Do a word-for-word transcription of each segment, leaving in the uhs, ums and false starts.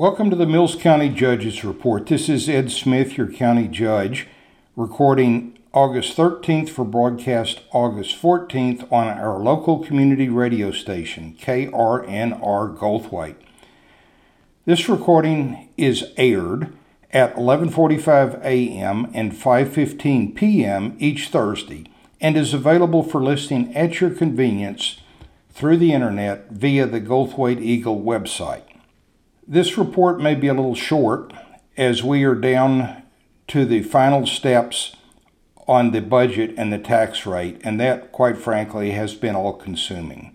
Welcome to the Mills County Judges Report. This is Ed Smith, your county judge, recording August thirteenth for broadcast August fourteenth on our local community radio station, K R N R Goldthwaite. This recording is aired at eleven forty-five a.m. and five fifteen p.m. each Thursday and is available for listening at your convenience through the internet via the Goldthwaite Eagle website. This report may be a little short as we are down to the final steps on the budget and the tax rate, and that, quite frankly, has been all-consuming.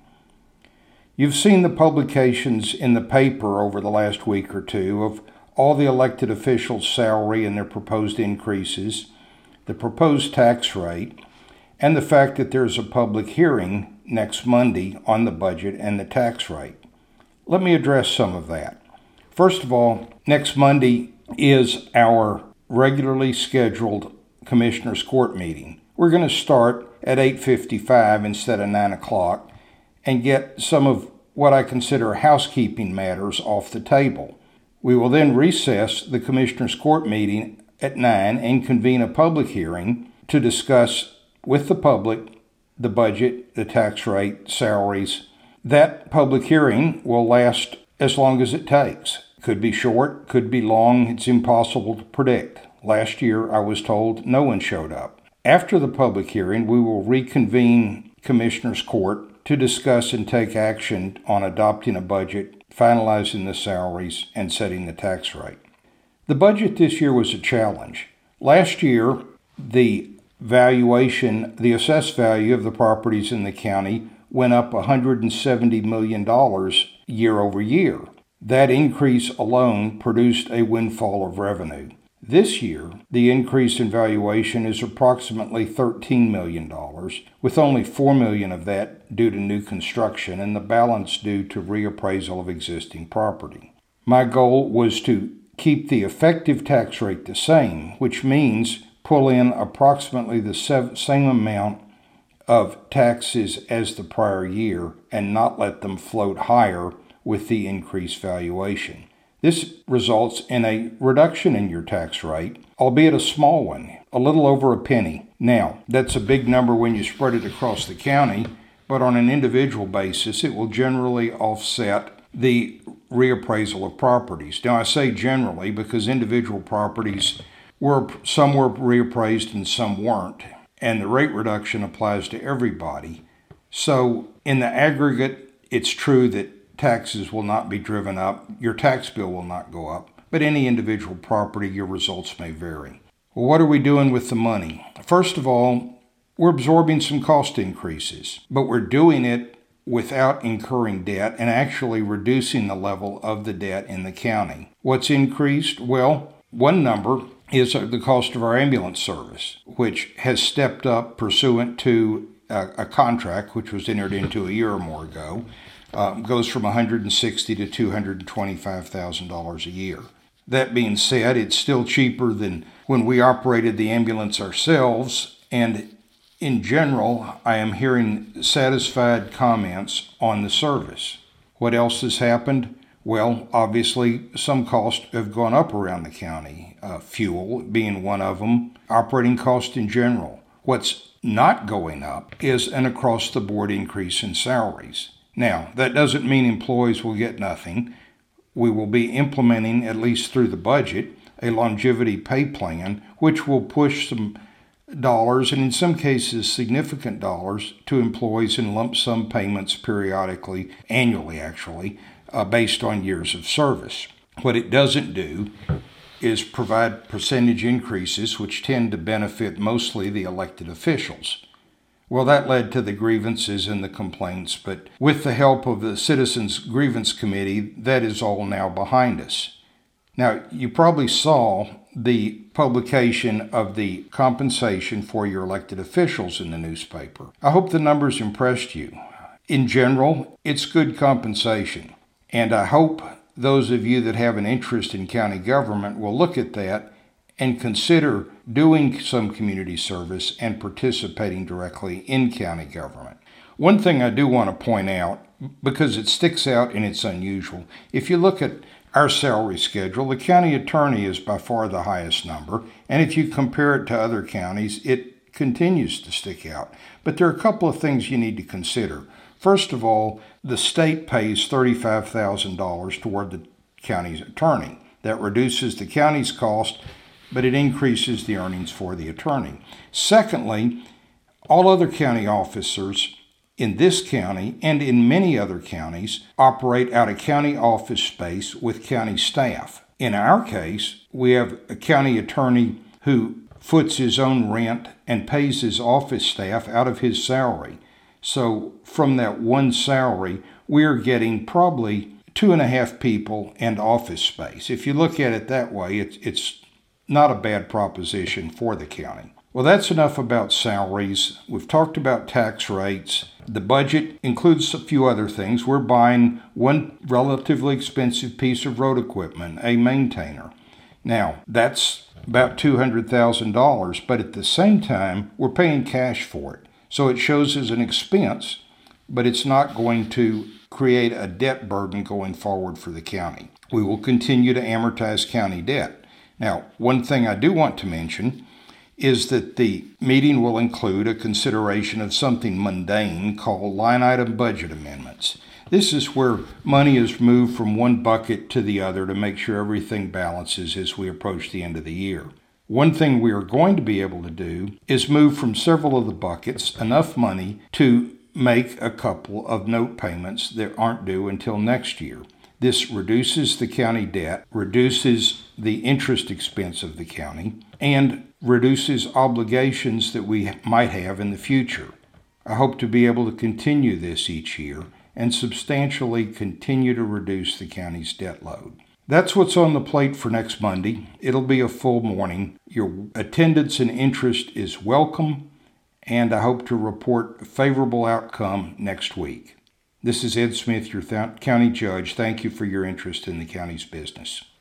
You've seen the publications in the paper over the last week or two of all the elected officials' salary and their proposed increases, the proposed tax rate, and the fact that there's a public hearing next Monday on the budget and the tax rate. Let me address some of that. First of all, next Monday is our regularly scheduled Commissioners Court meeting. We're going to start at eight fifty-five instead of nine o'clock and get some of what I consider housekeeping matters off the table. We will then recess the Commissioners Court meeting at nine and convene a public hearing to discuss with the public the budget, the tax rate, salaries. That public hearing will last as long as it takes. Could be short, could be long, it's impossible to predict. Last year, I was told no one showed up. After the public hearing, we will reconvene Commissioners Court to discuss and take action on adopting a budget, finalizing the salaries, and setting the tax rate. The budget this year was a challenge. Last year, the valuation, the assessed value of the properties in the county went up one hundred seventy million dollars year over year. That increase alone produced a windfall of revenue. This year, the increase in valuation is approximately thirteen million dollars, with only four million dollars of that due to new construction and the balance due to reappraisal of existing property. My goal was to keep the effective tax rate the same, which means pull in approximately the same amount of taxes as the prior year and not let them float higher with the increased valuation. This results in a reduction in your tax rate, albeit a small one, a little over a penny. Now, that's a big number when you spread it across the county, but on an individual basis, it will generally offset the reappraisal of properties. Now, I say generally because individual properties were, some were reappraised and some weren't, and the rate reduction applies to everybody. So, in the aggregate, it's true that taxes will not be driven up, your tax bill will not go up, but any individual property, your results may vary. Well, what are we doing with the money? First of all, we're absorbing some cost increases, but we're doing it without incurring debt and actually reducing the level of the debt in the county. What's increased? Well, one number is the cost of our ambulance service, which has stepped up pursuant to a, a contract which was entered into a year or more ago. Uh, goes from one hundred sixty thousand dollars to two hundred twenty-five thousand dollars a year. That being said, it's still cheaper than when we operated the ambulance ourselves, and in general, I am hearing satisfied comments on the service. What else has happened? Well, obviously, some costs have gone up around the county, uh, fuel being one of them, operating costs in general. What's not going up is an across-the-board increase in salaries. Now, that doesn't mean employees will get nothing. We will be implementing, at least through the budget, a longevity pay plan, which will push some dollars, and in some cases significant dollars, to employees in lump sum payments periodically, annually actually, uh, based on years of service. What it doesn't do is provide percentage increases, which tend to benefit mostly the elected officials. Well, that led to the grievances and the complaints, but with the help of the Citizens Grievance Committee, that is all now behind us. Now, you probably saw the publication of the compensation for your elected officials in the newspaper. I hope the numbers impressed you. In general, it's good compensation, and I hope those of you that have an interest in county government will look at that and consider doing some community service and participating directly in county government. One thing I do want to point out, because it sticks out and it's unusual, if you look at our salary schedule, the county attorney is by far the highest number, and if you compare it to other counties, it continues to stick out. But there are a couple of things you need to consider. First of all, the state pays thirty-five thousand dollars toward the county's attorney. That reduces the county's cost, but it increases the earnings for the attorney. Secondly, all other county officers in this county and in many other counties operate out of county office space with county staff. In our case, we have a county attorney who foots his own rent and pays his office staff out of his salary. So from that one salary, we're getting probably two and a half people and office space. If you look at it that way, it's, it's not a bad proposition for the county. Well, that's enough about salaries. We've talked about tax rates. The budget includes a few other things. We're buying one relatively expensive piece of road equipment, a maintainer. Now, that's about two hundred thousand dollars, but at the same time, we're paying cash for it. So it shows as an expense, but it's not going to create a debt burden going forward for the county. We will continue to amortize county debt. Now, one thing I do want to mention is that the meeting will include a consideration of something mundane called line item budget amendments. This is where money is moved from one bucket to the other to make sure everything balances as we approach the end of the year. One thing we are going to be able to do is move from several of the buckets enough money to make a couple of note payments that aren't due until next year. This reduces the county debt, reduces the interest expense of the county, and reduces obligations that we might have in the future. I hope to be able to continue this each year and substantially continue to reduce the county's debt load. That's what's on the plate for next Monday. It'll be a full morning. Your attendance and interest is welcome, and I hope to report a favorable outcome next week. This is Ed Smith, your th- county judge. Thank you for your interest in the county's business.